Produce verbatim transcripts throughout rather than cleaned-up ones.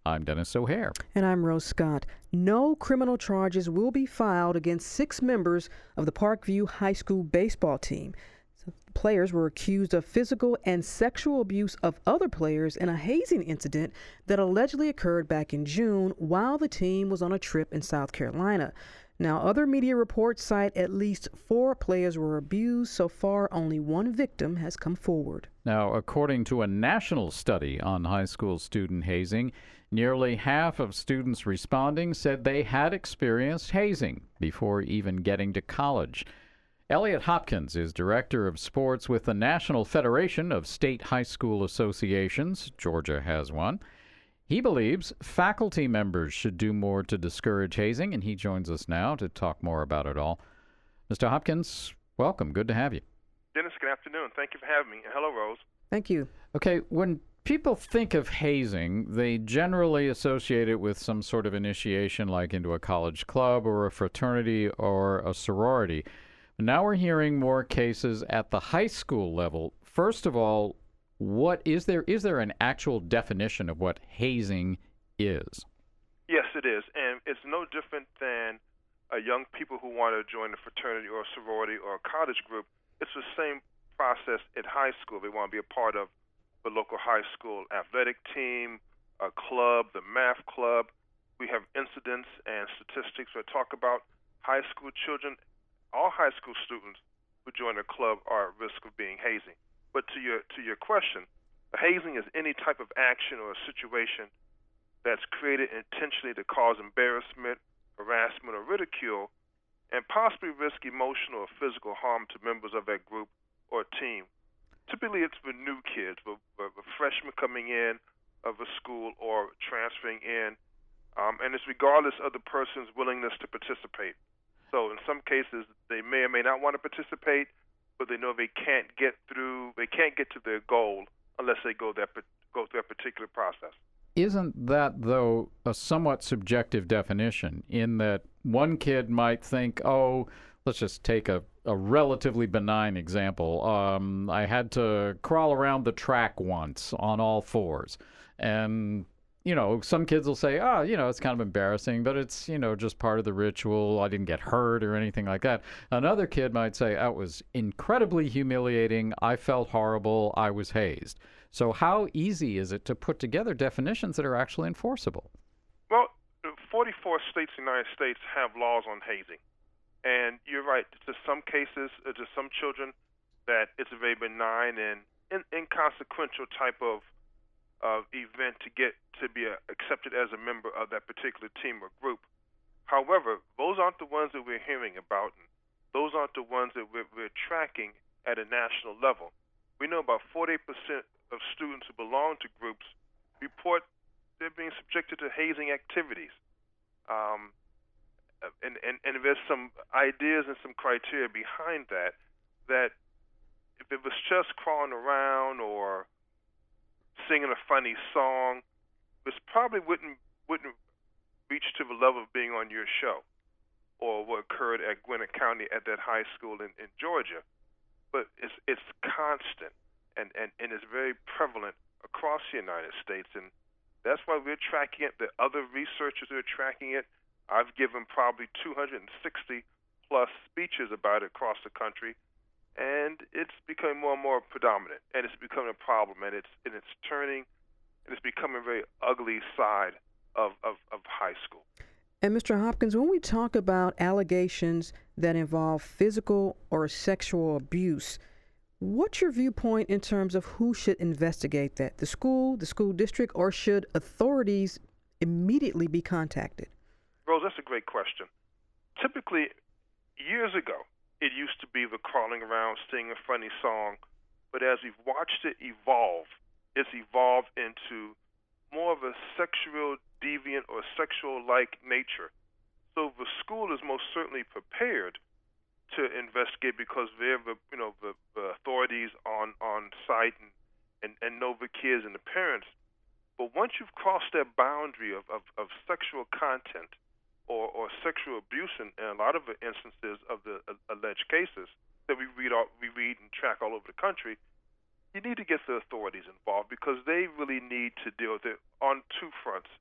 I'm Dennis O'Hare. And I'm Rose Scott. No criminal charges will be filed against six members of the Parkview High School baseball team. So players were accused of physical and sexual abuse of other players in a hazing incident that allegedly occurred back in June while the team was on a trip in South Carolina. Now, other media reports cite at least four players were abused. So far, only one victim has come forward. Now, according to a national study on high school student hazing, nearly half of students responding said they had experienced hazing before even getting to college. Elliot Hopkins is director of sports with the National Federation of State High School Associations. Georgia has one. He believes faculty members should do more to discourage hazing, and he joins us now to talk more about it all. Mister Hopkins, welcome. Good to have you. Dennis, good afternoon. Thank you for having me. And hello, Rose. Thank you. Okay, when people think of hazing, they generally associate it with some sort of initiation, like into a college club or a fraternity or a sorority. Now we're hearing more cases at the high school level. First of all, What is there? Is there an actual definition of what hazing is? Yes, it is, and it's no different than uh, young people who want to join a fraternity or a sorority or a college group. It's the same process at high school. They want to be a part of the local high school athletic team, a club, the math club. We have incidents and statistics that talk about high school children. All high school students who join a club are at risk of being hazing. But to your to your question, hazing is any type of action or a situation that's created intentionally to cause embarrassment, harassment, or ridicule, and possibly risk emotional or physical harm to members of that group or team. Typically, it's for new kids, for, for, for freshmen coming in of a school or transferring in, um, and it's regardless of the person's willingness to participate. So in some cases, they may or may not want to participate, but they know they can't get through, they can't get to their goal unless they go that go through that particular process. Isn't that, though, a somewhat subjective definition in that one kid might think, oh, let's just take a, a relatively benign example. Um, I had to crawl around the track once on all fours. And you know, some kids will say, oh, you know, it's kind of embarrassing, but it's, you know, just part of the ritual. I didn't get hurt or anything like that. Another kid might say, that was incredibly humiliating. I felt horrible. I was hazed. So how easy is it to put together definitions that are actually enforceable? Well, forty-four states in the United States have laws on hazing. And you're right. To some cases, uh, to some children, that it's a very benign and in- inconsequential type of uh, event to get to be uh, accepted as a member of that particular team or group. However, those aren't the ones that we're hearing about, and those aren't the ones that we're, we're tracking at a national level. We know about forty percent of students who belong to groups report they're being subjected to hazing activities. Um, and, and, and there's some ideas and some criteria behind that, that if it was just crawling around or singing a funny song, this probably wouldn't wouldn't reach to the level of being on your show or what occurred at Gwinnett County at that high school in, in Georgia. But it's it's constant and, and, and it's very prevalent across the United States, and that's why we're tracking it. The other researchers are tracking it. I've given probably two hundred sixty plus speeches about it across the country, and it's becoming more and more predominant, and it's becoming a problem, and it's and it's turning, and it's becoming a very ugly side of, of, of high school. And Mister Hopkins, when we talk about allegations that involve physical or sexual abuse, what's your viewpoint in terms of who should investigate that? The school, the school district, or should authorities immediately be contacted? Rose, that's a great question. Typically, years ago, it used to be the crawling around, singing a funny song, but as we've watched it evolve, it's evolved into more of a sexual deviant or sexual-like nature. So the school is most certainly prepared to investigate because they're the you know the, the authorities on, on site and, and, and know the kids and the parents. But once you've crossed that boundary of, of, of sexual content or, or sexual abuse in, in a lot of the instances of the uh, alleged cases that we read all, we read and track all over the country, you need to get the authorities involved because they really need to deal with it on two fronts.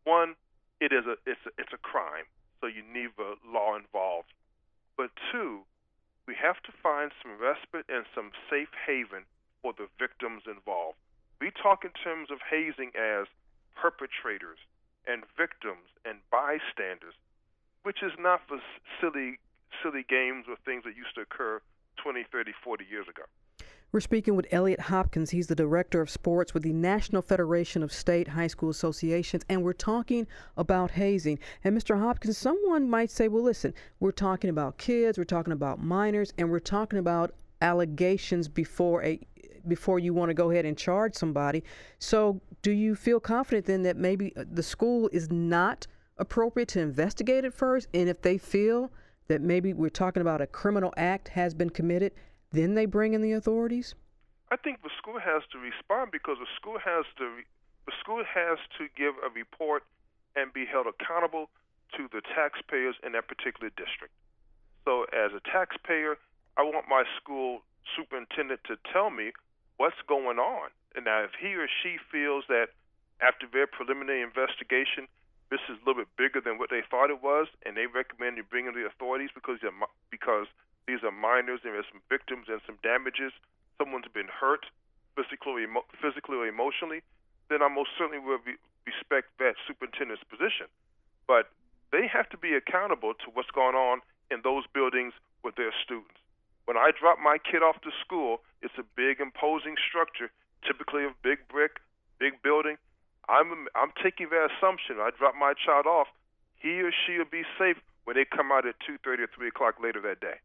one, it is a it's a, it's a crime, so you need the law involved. But two, we have to find some respite and some safe haven for the victims involved. We talk in terms of hazing as perpetrators and victims and bystanders, which is not for silly silly games or things that used to occur twenty, thirty, forty years ago. We're speaking with Elliot Hopkins. He's the Director of Sports with the National Federation of State High School Associations, and we're talking about hazing. And Mister Hopkins, someone might say, well, listen, we're talking about kids, we're talking about minors, and we're talking about allegations before a before you want to go ahead and charge somebody. So do you feel confident then that maybe the school is not appropriate to investigate it first? And if they feel that maybe we're talking about a criminal act has been committed, then they bring in the authorities? I think the school has to respond because the school has to the school has to give a report and be held accountable to the taxpayers in that particular district. So as a taxpayer, I want my school superintendent to tell me what's going on. And now if he or she feels that after their preliminary investigation, this is a little bit bigger than what they thought it was, and they recommend you bring in the authorities because they're, because these are minors and there's some victims and some damages, someone's been hurt physically, emo- physically or emotionally, then I most certainly will be, respect that superintendent's position. But they have to be accountable to what's going on in those buildings with their students. When I drop my kid off to school, it's a big, imposing structure, typically of big brick, big building. I'm I'm taking that assumption. I drop my child off, he or she will be safe when they come out at two thirty or three o'clock later that day.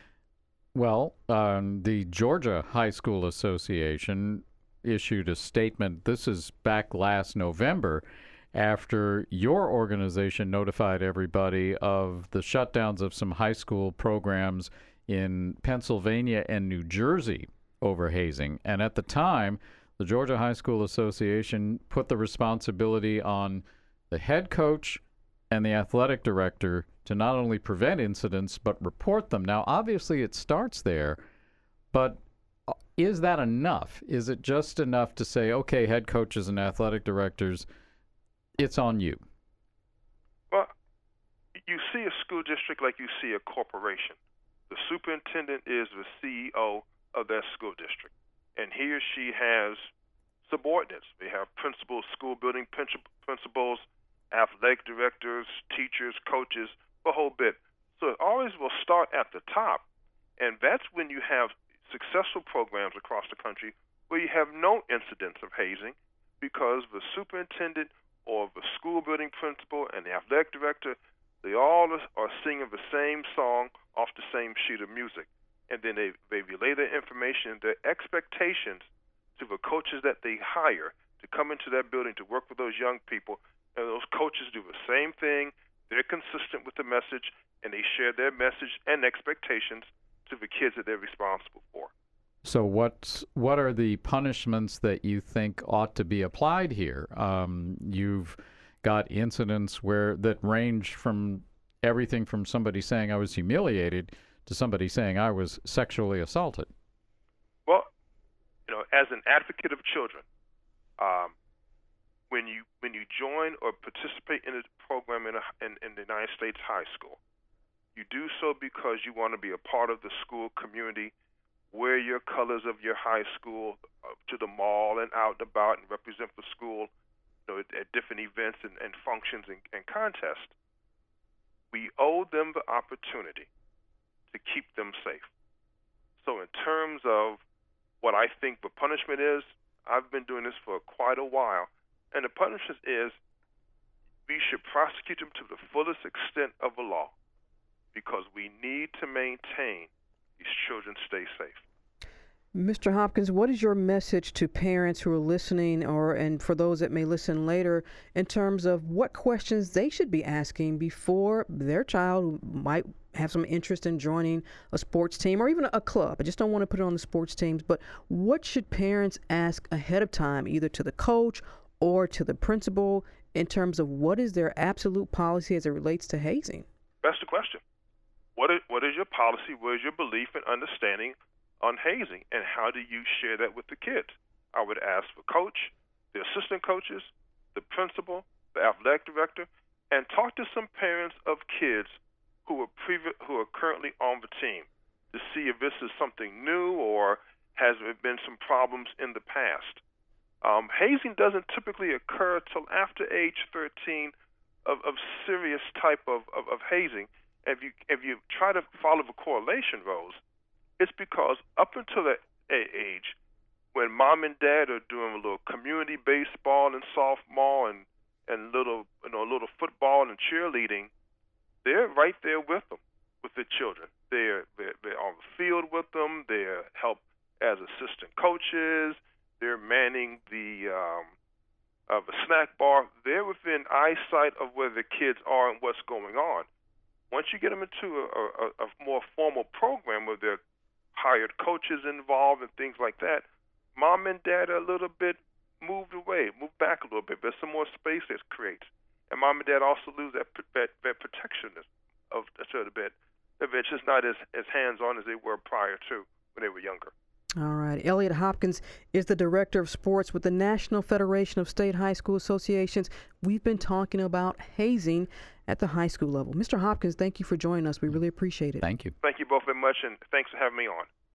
Well, um, the Georgia High School Association issued a statement. This is back last November after your organization notified everybody of the shutdowns of some high school programs in Pennsylvania and New Jersey over hazing. And at the time, the Georgia High School Association put the responsibility on the head coach and the athletic director to not only prevent incidents but report them. Now, obviously, it starts there, but is that enough? Is it just enough to say, okay, head coaches and athletic directors, it's on you? Well, you see a school district like you see a corporation. The superintendent is the C E O of that school district, and he or she has subordinates. They have principals, school building principals, athletic directors, teachers, coaches, the whole bit. So it always will start at the top, and that's when you have successful programs across the country where you have no incidents of hazing because the superintendent or the school building principal and the athletic director, they all are singing the same song off the same sheet of music. And then they, they relay their information, their expectations to the coaches that they hire to come into that building to work with those young people. And those coaches do the same thing. They're consistent with the message, and they share their message and expectations to the kids that they're responsible for. So what's, what are the punishments that you think ought to be applied here? Um, you've got incidents where that range from everything from somebody saying I was humiliated to somebody saying I was sexually assaulted. Well, you know, as an advocate of children, um, when you when you join or participate in a program in, a, in, in the United States high school, you do so because you want to be a part of the school community, wear your colors of your high school uh, to the mall and out and about and represent the school, you know, at, at different events and, and functions and, and contests. We owe them the opportunity to keep them safe. So in terms of what I think the punishment is, I've been doing this for quite a while, and the punishment is we should prosecute them to the fullest extent of the law because we need to maintain these children stay safe. Mister Hopkins, what is your message to parents who are listening, or and for those that may listen later, in terms of what questions they should be asking before their child might have some interest in joining a sports team or even a club? I just don't want to put it on the sports teams, but what should parents ask ahead of time, either to the coach or to the principal, in terms of what is their absolute policy as it relates to hazing? That's the question. What is, what is your policy? What is your belief and understanding on hazing, and how do you share that with the kids? I would ask the coach, the assistant coaches, the principal, the athletic director, and talk to some parents of kids who are previ- who are currently on the team to see if this is something new or has there been some problems in the past. Um, hazing doesn't typically occur till after age thirteen of, of serious type of, of, of hazing. If you if you try to follow the correlation, Rose, it's because up until that age, when mom and dad are doing a little community baseball and softball and and little you know little football and cheerleading, they're right there with them, with the children. They're they're, they're on the field with them. They're help as assistant coaches. They're manning the um, uh, the snack bar. They're within eyesight of where the kids are and what's going on. Once you get them into a, a, a more formal program where there are hired coaches involved and things like that, mom and dad are a little bit moved away, moved back a little bit. There's some more space that's created. And mom and dad also lose that that, that protection of a certain bit. It's just not as, as hands-on as they were prior to when they were younger. All right. Elliot Hopkins is the Director of Sports with the National Federation of State High School Associations. We've been talking about hazing at the high school level. Mister Hopkins, thank you for joining us. We really appreciate it. Thank you. Thank you both very much, and thanks for having me on.